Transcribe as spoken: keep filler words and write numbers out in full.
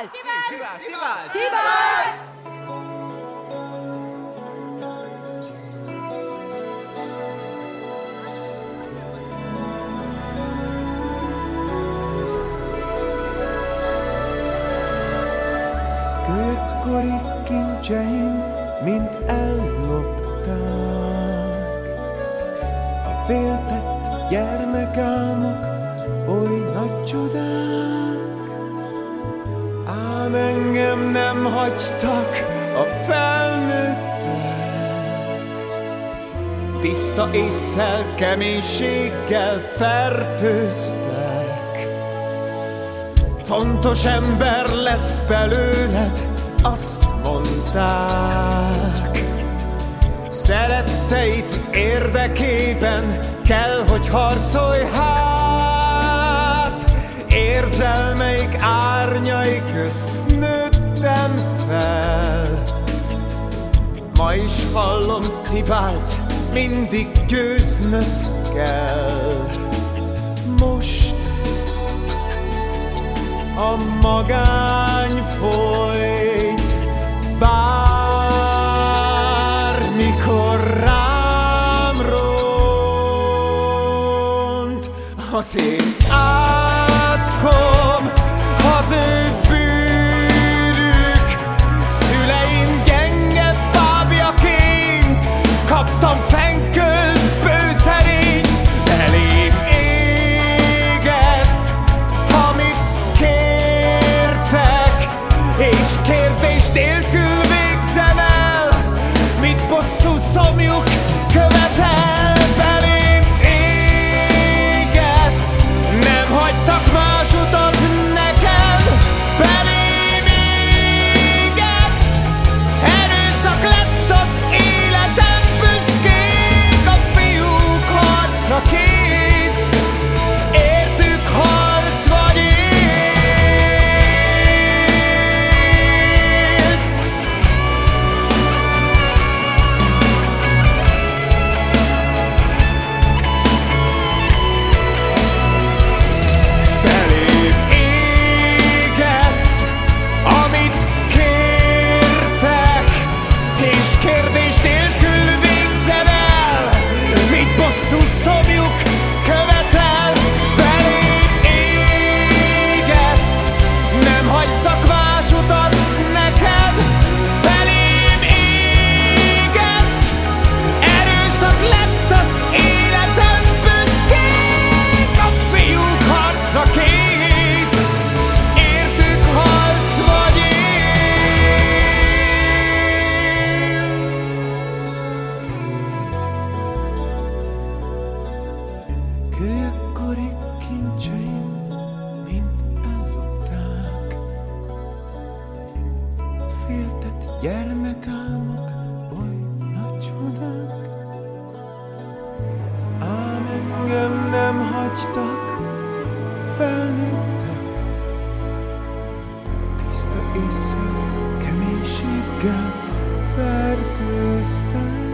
Tibált! Tibált! Tibált! Tibált! Kőkori kincseim mind ellopták, a féltett gyermekálmok oly nagy csodák. Ám engem nem hagytak a felnőttek, tiszta ésszel, keménységgel fertőztek. Fontos ember lesz belőled, azt mondták. Szeretteid érdekében kell, hogy harcolj hát. Érzelmeik árnyai közt nőttem fel. Ma is hallom, Tibált, mindig győznöd kell. Most a magány folyt, bármikor rám ront. Az én átkom, az ő bűnük, szüleim gyenge bábjaként kaptam fenkölt bőszerényt. Elém égett, amit kértek, és kérdés nélkül végzem el, mit bosszú szomjuk követel. Belém égett, nem hagytak más utat nekem. Belém égett, erőszak lett az életem. Büszkék a fiúk, harcra kész, értük halsz vagy élsz. Belém égett, amit kértek, és kérdés nélkül végzem el, mit bosszú szomjuk követel. Belém égett, nem hagytak más utat nekem. Belém égett, erőszak lett az életem. Büszkék a fiúk, harcra kész, értük halsz vagy él. Kőkori kincseim mind ellopták, féltett gyermekálmok oly nagy csodák. Ám engem nem hagytak, felnőttek, tiszta ésszel, keménységgel fertőztek.